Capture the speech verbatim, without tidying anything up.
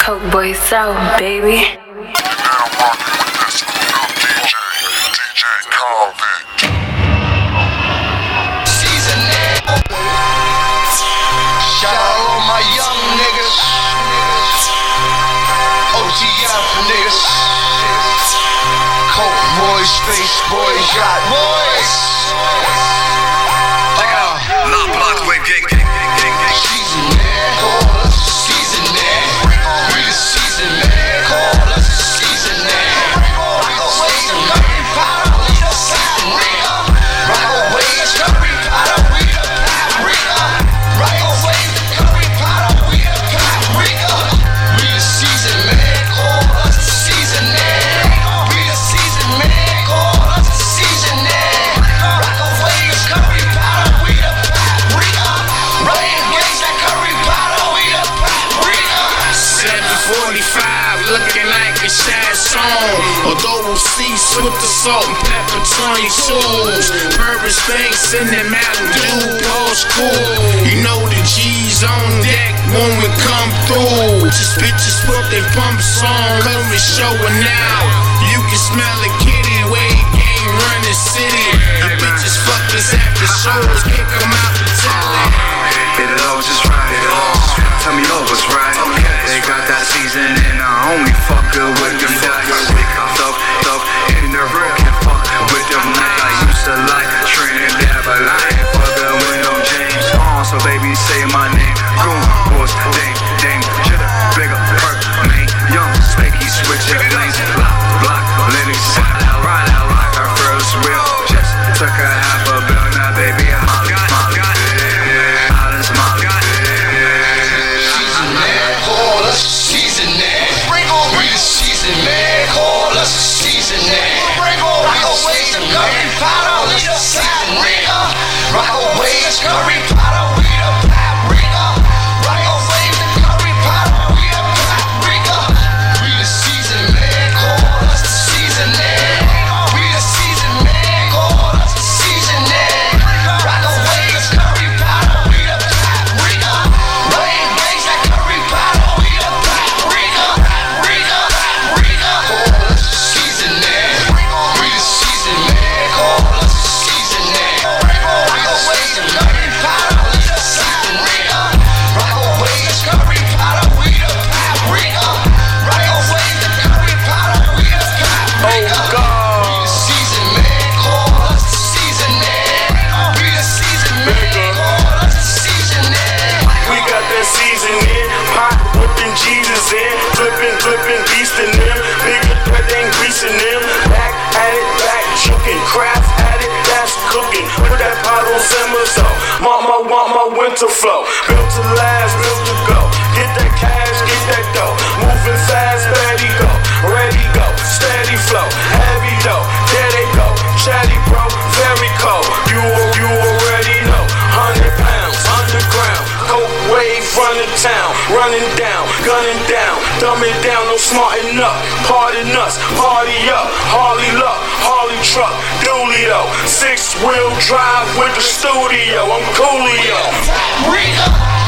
Coke boy sound, baby. Now rockin' with that screwed up D J, D J Convict. Seasoning. Shout out all my young niggas, O T F niggas, Coke boys, Space boys, Yacht boys. Check it out. Lock, block, wave, gang, gang, gang, gang, gang. Seasoning. Call us a seasoning. We the season, man. Call us a seasoning. Rock away the curry powder, we the paprika. Rock away the curry powder, we the paprika. Rock away the curry powder, we the paprika. We the season, man. Call us a seasoning. We the season, man. Call us a seasoning. Rock away the curry powder, we the paprika. Rock away that curry powder, we the paprika. seven forty-five, looking like a sad song. Although we'll cease with the salt and pepper twenty-twos. Purpose space in that Mountain Dew, old school. You know the G's on deck when we come through. Just bitches put their pump song, cause we showing out. You can smell the kitty, way gang run the city. The bitches fuck us after shows, kick them out the telly. Hit it all just right, hit it all just right. Tell me all what's right. They got that season and I only fuck good with them guys. Thug, thug, in the real can fuck with them niggas. I used to like Trinidad, but I ain't fucking with no James Bond. So baby, say my name. Goon, boys, dame, dame, jitter, bigger, perk, man, young, spaky, switch your lanes, block, block, Linux, ride out like our first real. Just took a half a bill, now baby, I'm Molly, Molly. Island's Molly. Call us a seasoning. We the season, man. Call us a seasoning. Rock away the curry powder, we the paprika. Rock away the curry powder, we the paprika. Rock away the curry powder, we the paprika. We the season, man. Call us a seasoning. We the season, man. Call us a seasoning. Rock away the curry powder, we the paprika. Rock away that curry powder, we the paprika. Paprika, paprika. Call us a seasoning. We the season, man. Call us a seasoning. Rock away the curry powder, we the paprika. Rock away the curry powder, we the paprika. Rock away the curry powder, we the paprika. Oh God. We the season, man. Call us a seasoning. We the season, man. Call us a seasoning. We got that seasoning, pot whipping Jesus in, flipping, flipping, beastin' them, bigger threat than greasing them. Back at it, back choking, craft at it, that's cooking. Put that pot on simmer so, mama want my winter flow. Built to last, built to go. Get that cash, get that dough. Moving fast, ready go, ready go, steady flow, heavy dough. There they go, chatty bro, very cold. You you already know, hundred pounds underground. Coke wave running town, running down, gunning down, dumbing down, no smarting up, pardon us, party up, Harley luck, Harley truck, Doolio, six wheel drive with the studio, I'm Coolio. Paprika.